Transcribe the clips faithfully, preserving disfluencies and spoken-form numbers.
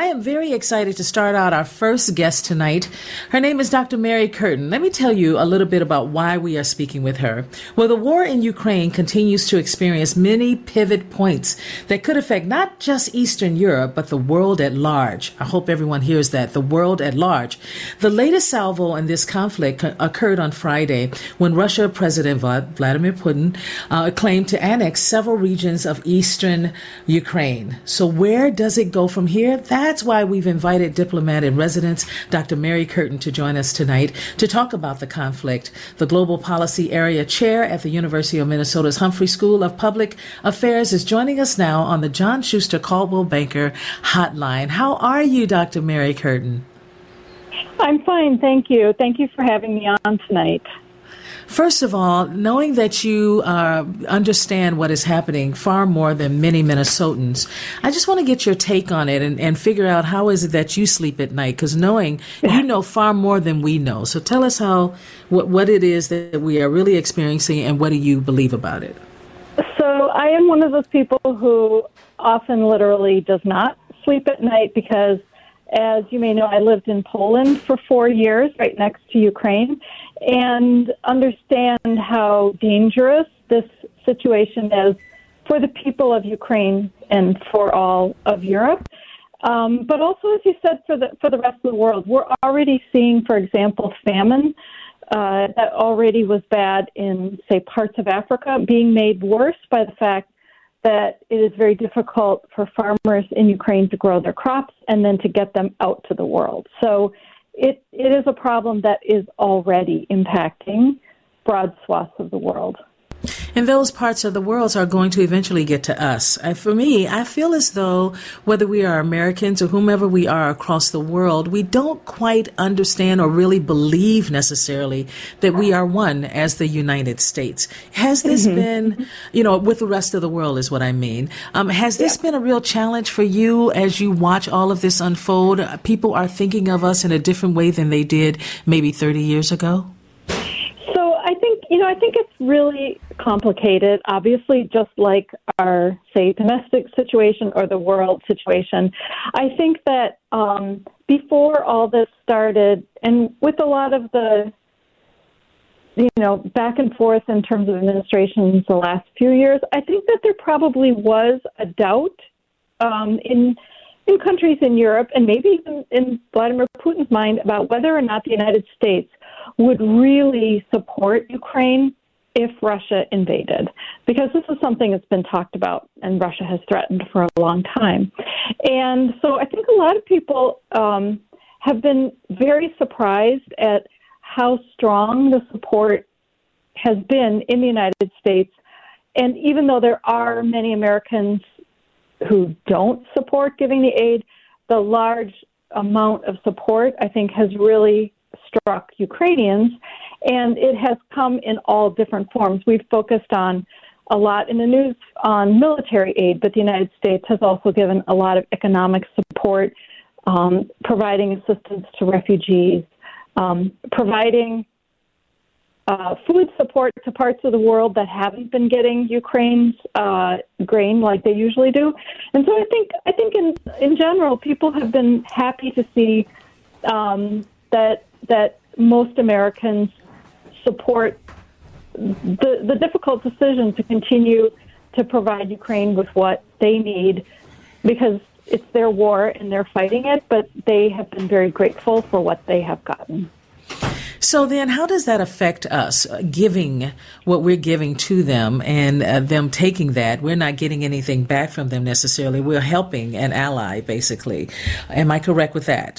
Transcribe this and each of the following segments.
I am very excited to start out our first guest tonight. Her name is Doctor Mary Curtin. Let me tell you a little bit about why we are speaking with her. Well, the war in Ukraine continues to experience many pivot points that could affect not just Eastern Europe, but the world at large. I hope everyone hears that, the world at large. The latest salvo in this conflict occurred on Friday when Russia President Vladimir Putin uh, claimed to annex several regions of Eastern Ukraine. So where does it go from here? That's why we've invited diplomat in residence, Doctor Mary Curtin, to join us tonight to talk about the conflict. The Global Policy Area Chair at the University of Minnesota's Humphrey School of Public Affairs is joining us now on the John Schuster Coldwell Banker Hotline. How are you, Doctor Mary Curtin? I'm fine, thank you. Thank you for having me on tonight. First of all, knowing that you uh, understand what is happening far more than many Minnesotans, I just want to get your take on it and, and figure out how is it that you sleep at night, because knowing you know far more than we know. So tell us how what, what it is that we are really experiencing and what do you believe about it? So I am one of those people who often literally does not sleep at night because, as you may know, I lived in Poland for four years, right next to Ukraine, and understand how dangerous this situation is for the people of Ukraine and for all of Europe. Um, but also, as you said, for the for the rest of the world. We're already seeing, for example, famine uh, that already was bad in, say, parts of Africa, being made worse by the fact that it is very difficult for farmers in Ukraine to grow their crops and then to get them out to the world. So it it is a problem that is already impacting broad swaths of the world. And those parts of the world are going to eventually get to us. I, for me, I feel as though whether we are Americans or whomever we are across the world, we don't quite understand or really believe necessarily that we are one as the United States. Has this mm-hmm. been, you know, with the rest of the world is what I mean. Um, has this yeah. been a real challenge for you as you watch all of this unfold? People are thinking of us in a different way than they did maybe thirty years ago? You know, I think it's really complicated, obviously, just like our, say, domestic situation or the world situation. I think that um, before all this started, and with a lot of the, you know, back and forth in terms of administrations the last few years, I think that there probably was a doubt um, in in countries in Europe and maybe even in Vladimir Putin's mind about whether or not the United States would really support Ukraine if Russia invaded, because this is something that's been talked about and Russia has threatened for a long time. And so I think a lot of people um, have been very surprised at how strong the support has been in the United States. And even though there are many Americans who don't support giving the aid, the large amount of support, I think, has really struck Ukrainians, and it has come in all different forms. We've focused on a lot in the news on military aid, but the United States has also given a lot of economic support, um, providing assistance to refugees, um, providing Uh, food support to parts of the world that haven't been getting Ukraine's uh, grain like they usually do, and so I think I think in in general people have been happy to see um, that that most Americans support the the difficult decision to continue to provide Ukraine with what they need, because it's their war and they're fighting it, but they have been very grateful for what they have gotten. So then how does that affect us, uh, giving what we're giving to them and uh, them taking that? We're not getting anything back from them necessarily. We're helping an ally, basically. Am I correct with that?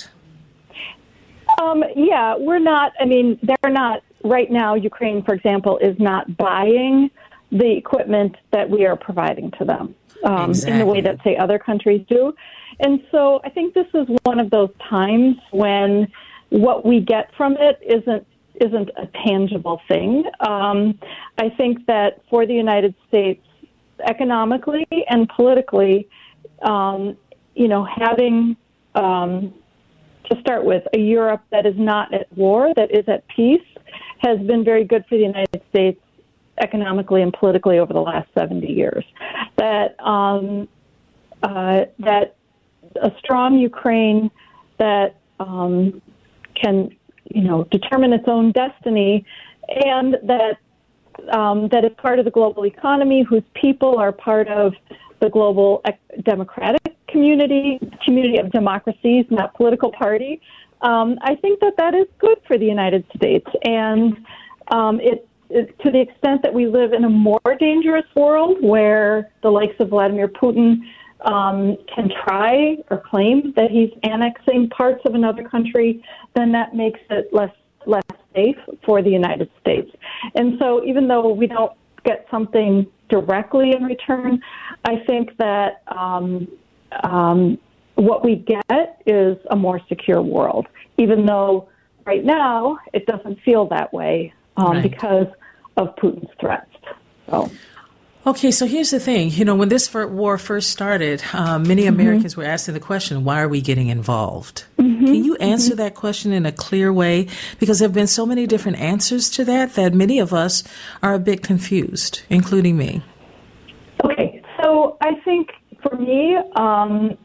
Um, yeah, we're not. I mean, they're not. Right now, Ukraine, for example, is not buying the equipment that we are providing to them um, exactly. in the way that, say, other countries do. And so I think this is one of those times when what we get from it isn't isn't a tangible thing. Um, I think that for the United States, economically and politically, um, you know, having um, to start with a Europe that is not at war, that is at peace, has been very good for the United States economically and politically over the last seventy years. That um, uh, that a strong Ukraine that um, can, you know, determine its own destiny, and that um, that is part of the global economy, whose people are part of the global democratic community, community of democracies, not political party. Um, I think that that is good for the United States, and um, it, it to the extent that we live in a more dangerous world where the likes of Vladimir Putin um, can try or claim that he's annexing parts of another country, then that makes it less less safe for the United States. And so, even though we don't get something directly in return, I think that um, um, what we get is a more secure world, even though right now it doesn't feel that way um, right. because of Putin's threats. So. Okay, so here's the thing. You know, when this war first started, uh, many Americans mm-hmm. were asking the question, why are we getting involved? Mm-hmm. Can you answer mm-hmm. that question in a clear way? Because there have been so many different answers to that that many of us are a bit confused, including me. Okay, so I think for me, um,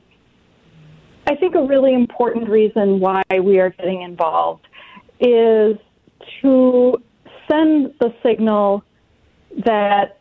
I think a really important reason why we are getting involved is to send the signal that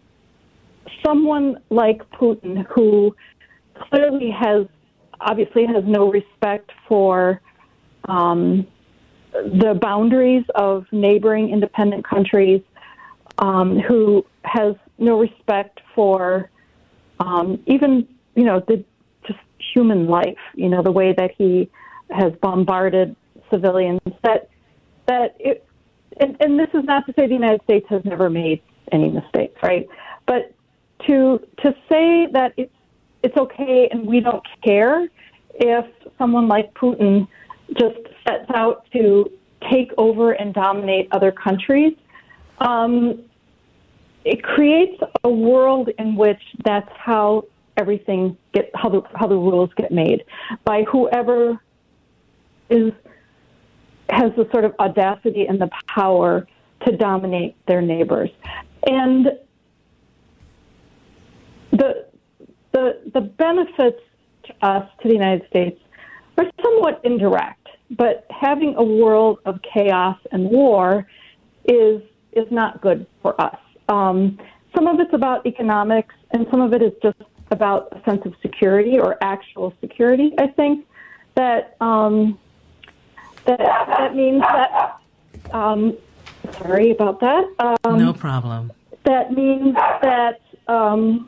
someone like Putin, who clearly has, obviously has no respect for um, the boundaries of neighboring independent countries, um, who has no respect for um, even, you know, the just human life, you know, the way that he has bombarded civilians, that, that it, and, and this is not to say the United States has never made any mistakes, right? But to to say that it's it's okay and we don't care if someone like Putin just sets out to take over and dominate other countries, um, it creates a world in which that's how everything get how the how the rules get made by whoever is has the sort of audacity and the power to dominate their neighbors. And The, the the benefits to us, to the United States, are somewhat indirect, but having a world of chaos and war is is not good for us. Um, some of it's about economics, and some of it is just about a sense of security or actual security. I think that um, that that means that. Um, sorry about that. Um, no problem. That means that. Um,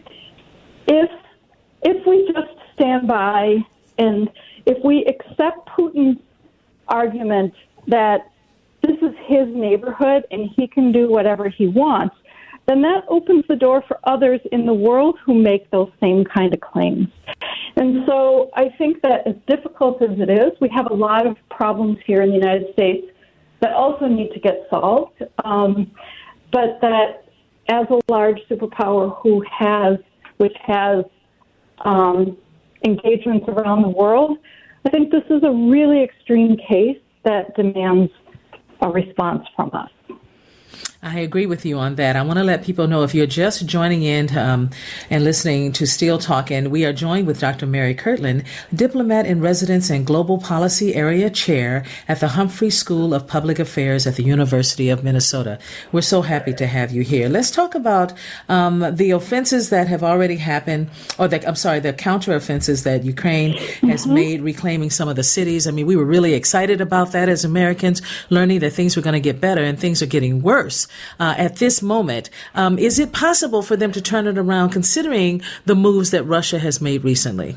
If if we just stand by and if we accept Putin's argument that this is his neighborhood and he can do whatever he wants, then that opens the door for others in the world who make those same kind of claims. And so I think that as difficult as it is, we have a lot of problems here in the United States that also need to get solved, um, but that as a large superpower who has which has um, engagements around the world, I think this is a really extreme case that demands a response from us. I agree with you on that. I want to let people know, if you're just joining in um, and listening to Steel Talkin', we are joined with Doctor Mary Kirtland, diplomat in residence and global policy area chair at the Humphrey School of Public Affairs at the University of Minnesota. We're so happy to have you here. Let's talk about um, the offenses that have already happened, or the, I'm sorry, the counteroffenses that Ukraine has mm-hmm. made, reclaiming some of the cities. I mean, we were really excited about that as Americans, learning that things were going to get better, and things are getting worse. Uh, at this moment, um, is it possible for them to turn it around, considering the moves that Russia has made recently?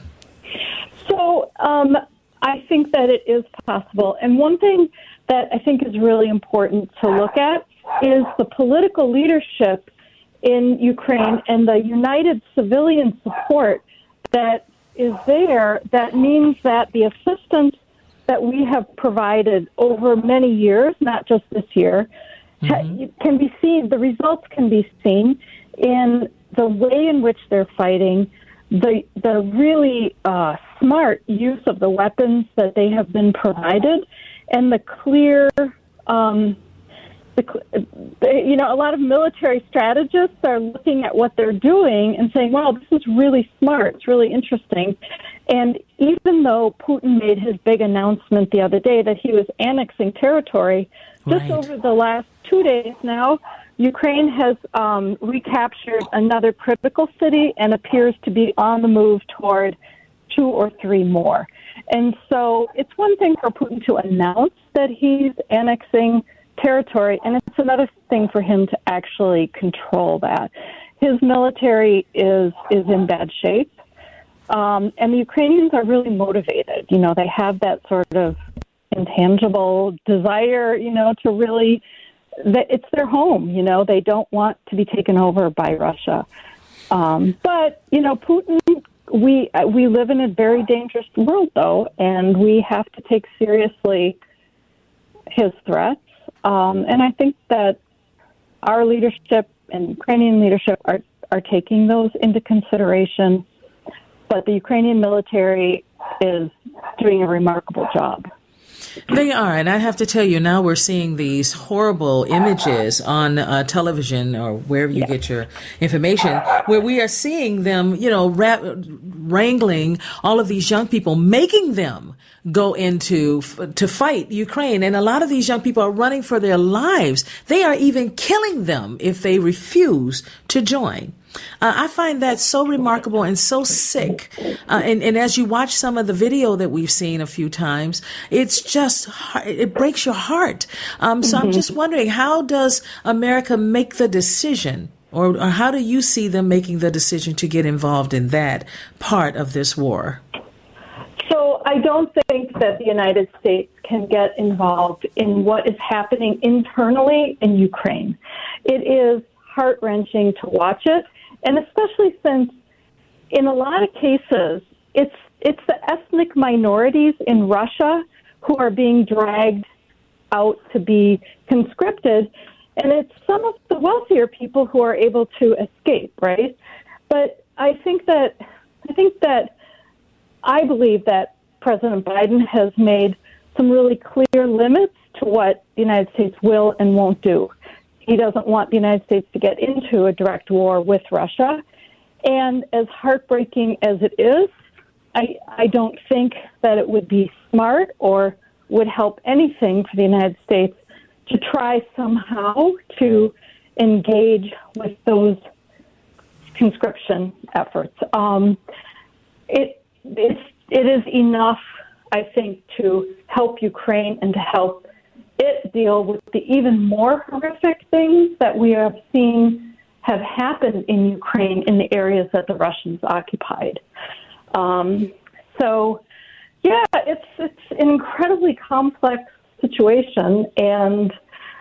So um, I think that it is possible. And one thing that I think is really important to look at is the political leadership in Ukraine and the united civilian support that is there. That means that the assistance that we have provided over many years, not just this year, Mm-hmm. can be seen, the results can be seen in the way in which they're fighting, the the really uh, smart use of the weapons that they have been provided, and the clear um, you know, a lot of military strategists are looking at what they're doing and saying, wow, this is really smart. It's really interesting. And even though Putin made his big announcement the other day that he was annexing territory, just right. over the last two days now, Ukraine has um, recaptured another critical city and appears to be on the move toward two or three more. And so it's one thing for Putin to announce that he's annexing territory, and it's another thing for him to actually control that. His military is is in bad shape, um, and the Ukrainians are really motivated. You know, they have that sort of intangible desire, you know, to really, it's their home, you know, they don't want to be taken over by Russia. Um, but, you know, Putin, we we live in a very dangerous world, though, and we have to take seriously his threats. Um, and I think that our leadership and Ukrainian leadership are, are taking those into consideration. But the Ukrainian military is doing a remarkable job. They are, and I have to tell you, now we're seeing these horrible images on uh, television or wherever you yeah. get your information, where we are seeing them, you know, ra- wrangling all of these young people, making them go into f- to fight Ukraine. And a lot of these young people are running for their lives. They are even killing them if they refuse to join. Uh, I find that so remarkable and so sick. Uh, and, and as you watch some of the video that we've seen a few times, it's just, it breaks your heart. Um, so mm-hmm. I'm just wondering, how does America make the decision, or, or how do you see them making the decision to get involved in that part of this war? So I don't think that the United States can get involved in what is happening internally in Ukraine. It is heart-wrenching to watch it. And especially since, in a lot of cases, it's it's the ethnic minorities in Russia who are being dragged out to be conscripted, and it's some of the wealthier people who are able to escape, right? But I think that I think that I believe that President Biden has made some really clear limits to what the United States will and won't do. He doesn't want the United States to get into a direct war with Russia. And as heartbreaking as it is, I, I don't think that it would be smart or would help anything for the United States to try somehow to engage with those conscription efforts. Um, it, it's, it is enough, I think, to help Ukraine and to help it deal with the even more horrific things that we have seen have happened in Ukraine in the areas that the Russians occupied. Um, so, yeah, it's it's an incredibly complex situation, and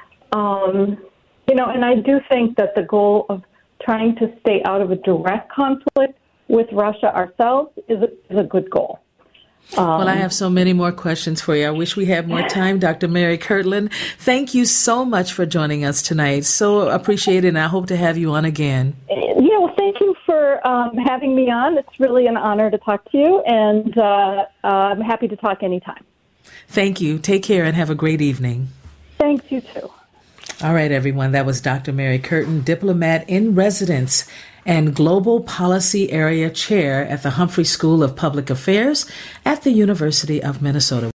um, you know, and I do think that the goal of trying to stay out of a direct conflict with Russia ourselves is a, is a good goal. Um, well, I have so many more questions for you. I wish we had more time. Doctor Mary Kirtland, thank you so much for joining us tonight. So appreciated, and I hope to have you on again. Yeah, well, thank you for um, having me on. It's really an honor to talk to you, and uh, uh, I'm happy to talk anytime. Thank you. Take care and have a great evening. Thanks, you too. All right, everyone. That was Doctor Mary Curtin, diplomat in residence and Global Policy Area Chair at the Humphrey School of Public Affairs at the University of Minnesota.